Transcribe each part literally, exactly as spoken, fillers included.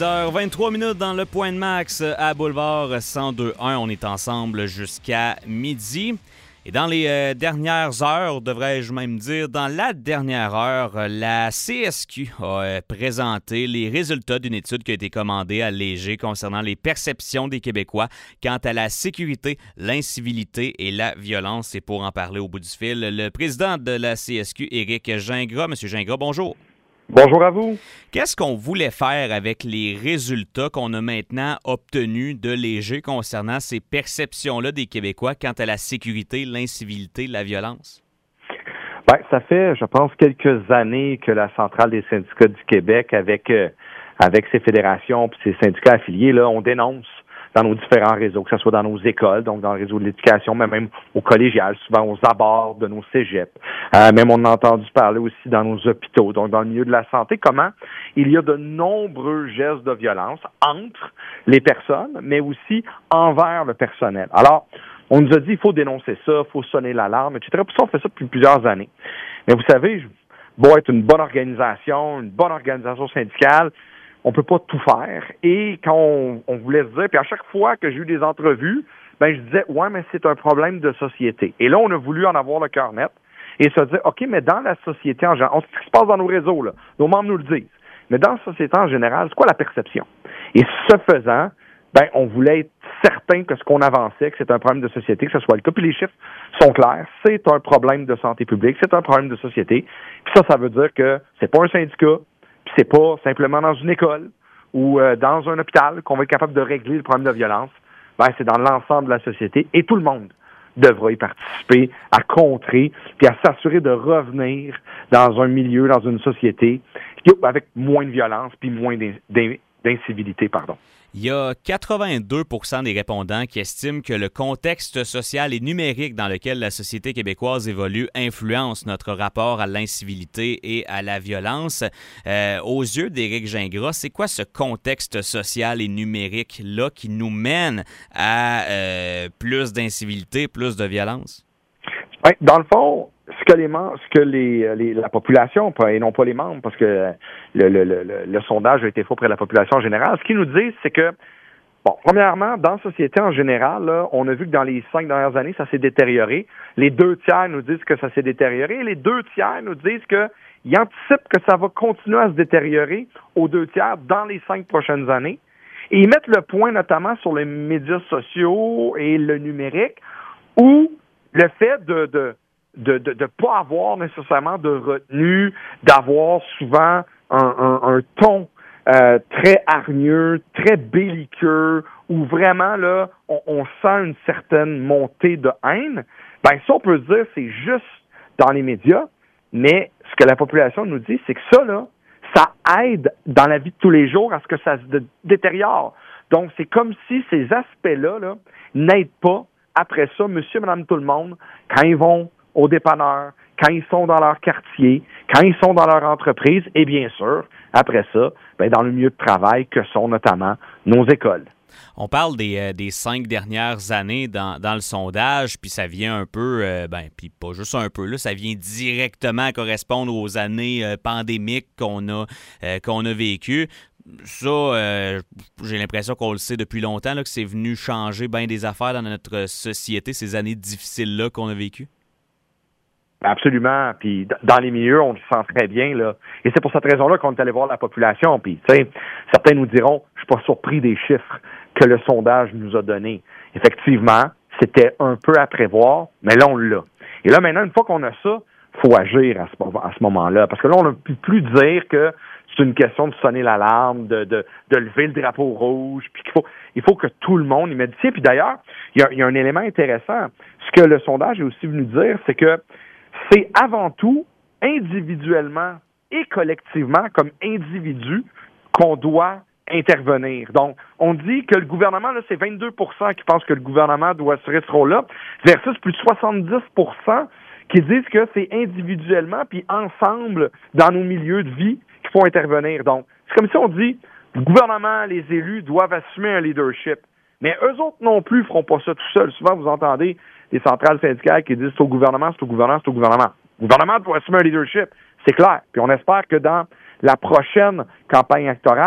dix heures vingt-trois minutes dans le Point de Max à Boulevard cent deux un. On est ensemble jusqu'à midi. Et dans les euh, dernières heures, devrais-je même dire, dans la dernière heure, la C S Q a euh, présenté les résultats d'une étude qui a été commandée à Léger concernant les perceptions des Québécois quant à la sécurité, l'incivilité et la violence. Et pour en parler au bout du fil, le président de la C S Q, Éric Gingras. Monsieur Gingras, bonjour. Bonjour à vous. Qu'est-ce qu'on voulait faire avec les résultats qu'on a maintenant obtenus de Léger concernant ces perceptions-là des Québécois quant à la sécurité, l'incivilité, la violence? Bien, ça fait, je pense, quelques années que la Centrale des syndicats du Québec, avec euh, avec ses fédérations et ses syndicats affiliés, là, on dénonce dans nos différents réseaux, que ce soit dans nos écoles, donc dans le réseau de l'éducation, mais même au collégial, souvent aux abords de nos cégeps. Euh, même on a entendu parler aussi dans nos hôpitaux, donc dans le milieu de la santé, comment il y a de nombreux gestes de violence entre les personnes, mais aussi envers le personnel. Alors, on nous a dit, il faut dénoncer ça, il faut sonner l'alarme, et cetera. Puis ça, on fait ça depuis plusieurs années. Mais vous savez, beau être une bonne organisation, une bonne organisation syndicale, on peut pas tout faire. Et quand on, on voulait se dire, puis à chaque fois que j'ai eu des entrevues, ben je disais, ouais, mais c'est un problème de société. Et là, on a voulu en avoir le cœur net et se dire, OK, mais dans la société en général, on sait ce qui se passe dans nos réseaux, là, nos membres nous le disent, mais dans la société en général, c'est quoi la perception? Et ce faisant, ben on voulait être certain que ce qu'on avançait, que c'est un problème de société, que ce soit le cas. Puis les chiffres sont clairs, c'est un problème de santé publique, c'est un problème de société. Puis ça, ça veut dire que c'est pas un syndicat, puis c'est pas simplement dans une école ou euh, dans un hôpital qu'on va être capable de régler le problème de violence. Ben, c'est dans l'ensemble de la société et tout le monde devra y participer à contrer puis à s'assurer de revenir dans un milieu, dans une société avec moins de violence puis moins d'incivilité, pardon. Il y a quatre-vingt-deux pour cent des répondants qui estiment que le contexte social et numérique dans lequel la société québécoise évolue influence notre rapport à l'incivilité et à la violence. Euh, aux yeux d'Éric Gingras, c'est quoi ce contexte social et numérique-là qui nous mène à euh, plus d'incivilité, plus de violence? Ouais, dans le fond, ce que les membres, ce que les, les la population, et non pas les membres, parce que le, le, le, le sondage a été fait auprès de la population en général, ce qu'ils nous disent, c'est que, bon, premièrement, dans la société en général, là, on a vu que dans les cinq dernières années, ça s'est détérioré. Les deux tiers nous disent que ça s'est détérioré, et les deux tiers nous disent qu'ils anticipent que ça va continuer à se détériorer aux deux tiers dans les cinq prochaines années. Et ils mettent le point notamment sur les médias sociaux et le numérique, où le fait de, de de de de pas avoir nécessairement de retenue, d'avoir souvent un, un, un ton euh, très hargneux, très belliqueux, où vraiment là, on, on sent une certaine montée de haine, ben ça, on peut se dire, c'est juste dans les médias, mais ce que la population nous dit, c'est que ça, là, ça aide dans la vie de tous les jours à ce que ça se dé- détériore. Donc, c'est comme si ces aspects-là, là, n'aident pas, après ça, monsieur, madame, tout le monde, quand ils vont au dépanneur, quand ils sont dans leur quartier, quand ils sont dans leur entreprise, et bien sûr, après ça, ben, dans le milieu de travail que sont notamment nos écoles. On parle des, euh, des cinq dernières années dans, dans le sondage, puis ça vient un peu, euh, ben, puis pas juste un peu, là, ça vient directement correspondre aux années euh, pandémiques qu'on a, euh, qu'on a vécues. Ça, euh, j'ai l'impression qu'on le sait depuis longtemps, là, que c'est venu changer bien des affaires dans notre société, ces années difficiles-là qu'on a vécues. Absolument. Puis dans les milieux, on le sent très bien, là. Et c'est pour cette raison-là qu'on est allé voir la population. Puis, tu sais, certains nous diront, je suis pas surpris des chiffres que le sondage nous a donnés. Effectivement, c'était un peu à prévoir, mais là, on l'a. Et là, maintenant, une fois qu'on a ça, faut agir à ce, à ce moment-là. Parce que là, on ne peut plus dire que c'est une question de sonner l'alarme, de, de, de lever le drapeau rouge, puis qu'il faut, il faut que tout le monde y mette du sien. Puis d'ailleurs, il y a, il y a un élément intéressant. Ce que le sondage est aussi venu dire, c'est que c'est avant tout, individuellement et collectivement, comme individu, qu'on doit intervenir. Donc, on dit que le gouvernement, là, c'est vingt-deux pour cent qui pensent que le gouvernement doit assurer ce rôle-là, versus plus de soixante-dix pour cent qui disent que c'est individuellement puis ensemble, dans nos milieux de vie, qu'il faut intervenir. Donc, c'est comme si on dit, le gouvernement, les élus doivent assumer un leadership. Mais eux autres non plus feront pas ça tout seuls. Souvent, vous entendez des centrales syndicales qui disent c'est au gouvernement, c'est au gouvernement, c'est au gouvernement. Le gouvernement doit assumer un leadership, c'est clair. Puis on espère que dans la prochaine campagne électorale,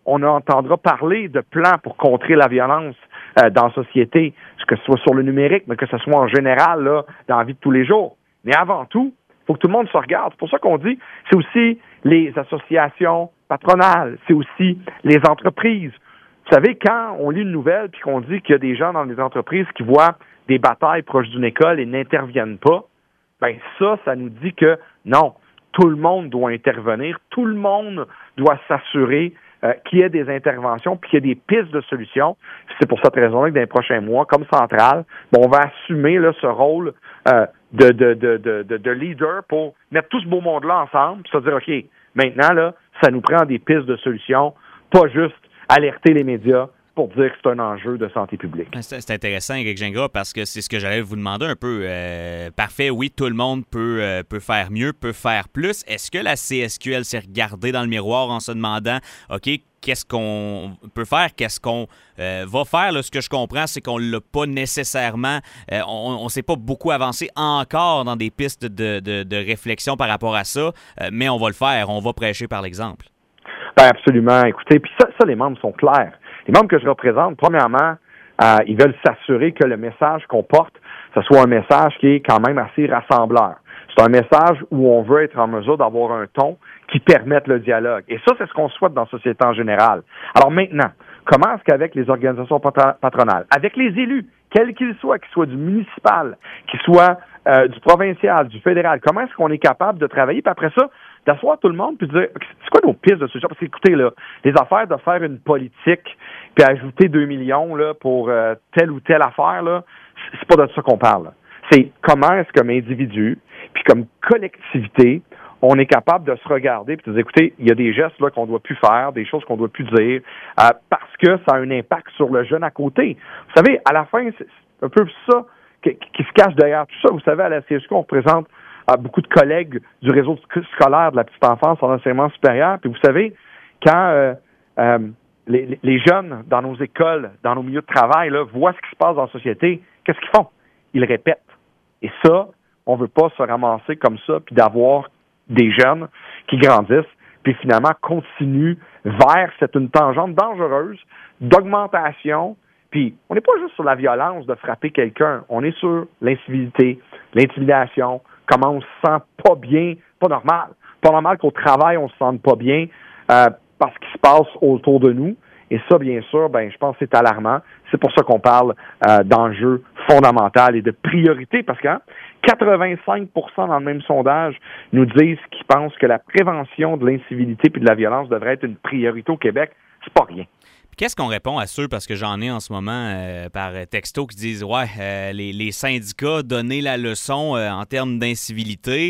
on entendra parler de plans pour contrer la violence euh, dans la société, que ce soit sur le numérique, mais que ce soit en général là, dans la vie de tous les jours. Mais avant tout, il faut que tout le monde se regarde. C'est pour ça qu'on dit, c'est aussi les associations patronales, c'est aussi les entreprises. Vous savez, quand on lit une nouvelle puis qu'on dit qu'il y a des gens dans les entreprises qui voient des batailles proches d'une école et n'interviennent pas, ben ça, ça nous dit que non, tout le monde doit intervenir, tout le monde doit s'assurer euh, qu'il y ait des interventions puis qu'il y ait des pistes de solutions. C'est pour cette raison-là que dans les prochains mois, comme Centrale, ben, on va assumer là, ce rôle euh, de, de, de, de, de, de leader pour mettre tout ce beau monde-là ensemble puis se dire, OK, maintenant, là, ça nous prend des pistes de solutions, pas juste alerter les médias pour dire que c'est un enjeu de santé publique. C'est, c'est intéressant, Éric Gingras, parce que c'est ce que j'allais vous demander un peu. Euh, parfait, oui, tout le monde peut, euh, peut faire mieux, peut faire plus. Est-ce que la C S Q L s'est regardée dans le miroir en se demandant, OK, qu'est-ce qu'on peut faire, qu'est-ce qu'on euh, va faire? Là, ce que je comprends, c'est qu'on ne l'a pas nécessairement, euh, on ne s'est pas beaucoup avancé encore dans des pistes de, de, de réflexion par rapport à ça, euh, mais on va le faire, on va prêcher par l'exemple. Ben absolument. Écoutez, puis ça, ça, les membres sont clairs. Les membres que je représente, premièrement, euh, ils veulent s'assurer que le message qu'on porte, ce soit un message qui est quand même assez rassembleur. C'est un message où on veut être en mesure d'avoir un ton qui permette le dialogue. Et ça, c'est ce qu'on souhaite dans la société en général. Alors maintenant, comment est-ce qu'avec les organisations patronales, avec les élus, quels qu'ils soient, qu'ils soient du municipal, qu'ils soient euh, du provincial, du fédéral, comment est-ce qu'on est capable de travailler, puis après ça, d'asseoir tout le monde puis de dire, c'est quoi nos pistes de solution? Parce que, écoutez, là, les affaires de faire une politique puis ajouter deux millions là, pour euh, telle ou telle affaire, là, c'est pas de ça qu'on parle. Là. C'est comment est-ce que comme individu puis comme collectivité, on est capable de se regarder puis de dire, écoutez, il y a des gestes là qu'on doit plus faire, des choses qu'on doit plus dire, euh, parce que ça a un impact sur le jeune à côté. Vous savez, à la fin, c'est un peu ça qui, qui se cache derrière tout ça. Vous savez, à la C S Q, on représente à beaucoup de collègues du réseau scolaire de la petite enfance en enseignement supérieur. Puis vous savez, quand euh, euh, les, les jeunes dans nos écoles, dans nos milieux de travail, là, voient ce qui se passe dans la société, qu'est-ce qu'ils font? Ils le répètent. Et ça, on veut pas se ramasser comme ça, puis d'avoir des jeunes qui grandissent, puis finalement continuent vers cette une tangente dangereuse d'augmentation. Puis on n'est pas juste sur la violence de frapper quelqu'un, on est sur l'incivilité, l'intimidation, comment on se sent pas bien, pas normal. Pas normal qu'au travail, on se sente pas bien euh, parce qu'il se passe autour de nous. Et ça, bien sûr, ben, je pense que c'est alarmant. C'est pour ça qu'on parle euh, d'enjeux fondamentaux et de priorité, parce que hein, quatre-vingt-cinq pour cent dans le même sondage nous disent qu'ils pensent que la prévention de l'incivilité et de la violence devrait être une priorité au Québec. C'est pas rien. Qu'est-ce qu'on répond à ceux, parce que j'en ai en ce moment euh, par texto qui disent « Ouais, euh, les, les syndicats, donner la leçon euh, en termes d'incivilité,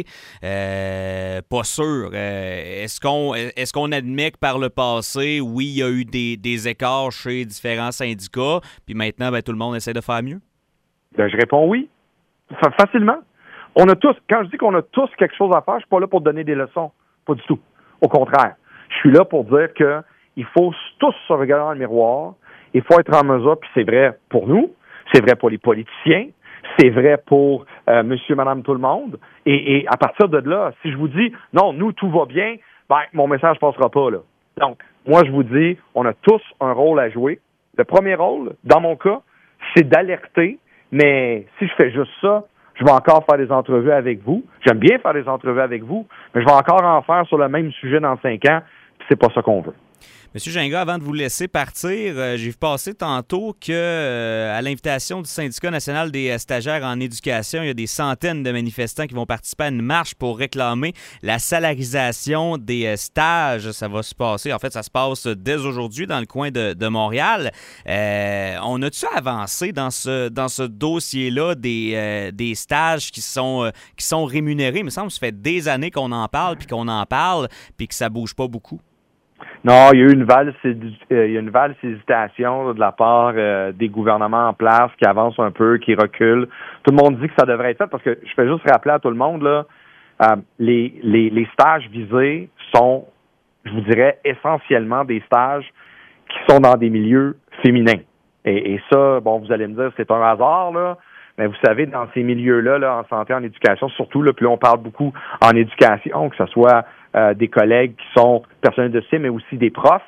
euh, pas sûr. Euh, est-ce qu'on est-ce qu'on admet que par le passé, oui, il y a eu des, des écarts chez différents syndicats, puis maintenant, ben, tout le monde essaie de faire mieux? » Ben, je réponds oui. Facilement. On a tous, quand je dis qu'on a tous quelque chose à faire, je suis pas là pour donner des leçons. Pas du tout. Au contraire. Je suis là pour dire que il faut tous se regarder dans le miroir. Il faut être en mesure, puis c'est vrai pour nous, c'est vrai pour les politiciens, c'est vrai pour euh, monsieur, madame, tout le monde. Et, et à partir de là, si je vous dis, non, nous, tout va bien, ben, mon message passera pas, là. Donc, moi, je vous dis, on a tous un rôle à jouer. Le premier rôle, dans mon cas, c'est d'alerter, mais si je fais juste ça, je vais encore faire des entrevues avec vous. J'aime bien faire des entrevues avec vous, mais je vais encore en faire sur le même sujet dans cinq ans, puis c'est pas ça qu'on veut. Monsieur Gingras, avant de vous laisser partir, euh, j'ai vu passer tantôt que, euh, à l'invitation du Syndicat national des stagiaires en éducation, il y a des centaines de manifestants qui vont participer à une marche pour réclamer la salarisation des euh, stages. Ça va se passer, en fait, ça se passe dès aujourd'hui dans le coin de, de Montréal. Euh, on a-tu avancé dans ce dans ce dossier-là des, euh, des stages qui sont euh, qui sont rémunérés? Il me semble que ça fait des années qu'on en parle, puis qu'on en parle, puis que ça bouge pas beaucoup. Non, il y a eu une valse, il y a une valse hésitation de la part euh, des gouvernements en place qui avancent un peu, qui reculent. Tout le monde dit que ça devrait être fait parce que je fais juste rappeler à tout le monde là, euh, les, les les stages visés sont, je vous dirais, essentiellement des stages qui sont dans des milieux féminins. Et, et ça, bon, vous allez me dire, c'est un hasard là. Mais vous savez, dans ces milieux-là, là, en santé, en éducation, surtout, là, puis là, on parle beaucoup en éducation, que ce soit euh, des collègues qui sont personnels de C I, mais aussi des profs.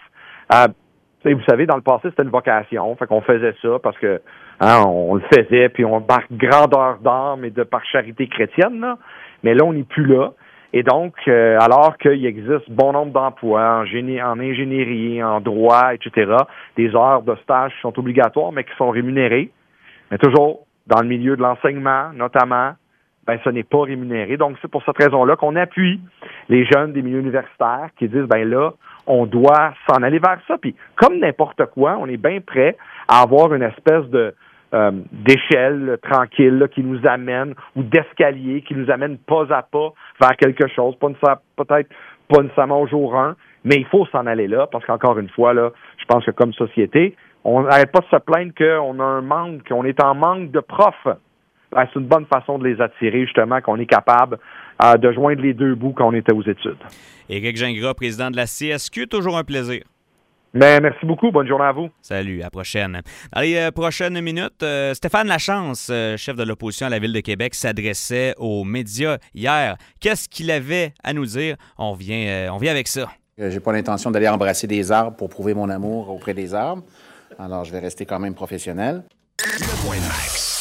Euh, vous savez, dans le passé, c'était une vocation. Fait qu'on faisait ça parce que hein, on, on le faisait, puis on par grandeur d'âme et de par charité chrétienne. Là. Mais là, on n'est plus là. Et donc, euh, alors qu'il existe bon nombre d'emplois en, génie, en ingénierie, en droit, et cetera, des heures de stage qui sont obligatoires, mais qui sont rémunérées, mais toujours dans le milieu de l'enseignement, notamment, ben ce n'est pas rémunéré. Donc, c'est pour cette raison-là qu'on appuie les jeunes des milieux universitaires qui disent, ben là, on doit s'en aller vers ça. Puis, comme n'importe quoi, on est bien prêt à avoir une espèce de euh, d'échelle tranquille là, qui nous amène, ou d'escalier qui nous amène pas à pas vers quelque chose. Pas nécessaire, peut-être pas nécessairement au jour un, mais il faut s'en aller là, parce qu'encore une fois, là, je pense que comme société, on n'arrête pas de se plaindre qu'on a un manque, qu'on est en manque de profs. Ben, c'est une bonne façon de les attirer, justement, qu'on est capable euh, de joindre les deux bouts quand on était aux études. Éric Gingras, président de la C S Q, toujours un plaisir. Mais merci beaucoup. Bonne journée à vous. Salut, à la prochaine. Dans les euh, prochaines minutes, euh, Stéphane Lachance, euh, chef de l'opposition à la Ville de Québec, s'adressait aux médias hier. Qu'est-ce qu'il avait à nous dire? On vient, euh, on vient avec ça. J'ai pas l'intention d'aller embrasser des arbres pour prouver mon amour auprès des arbres. Alors, je vais rester quand même professionnel. Le Point Max.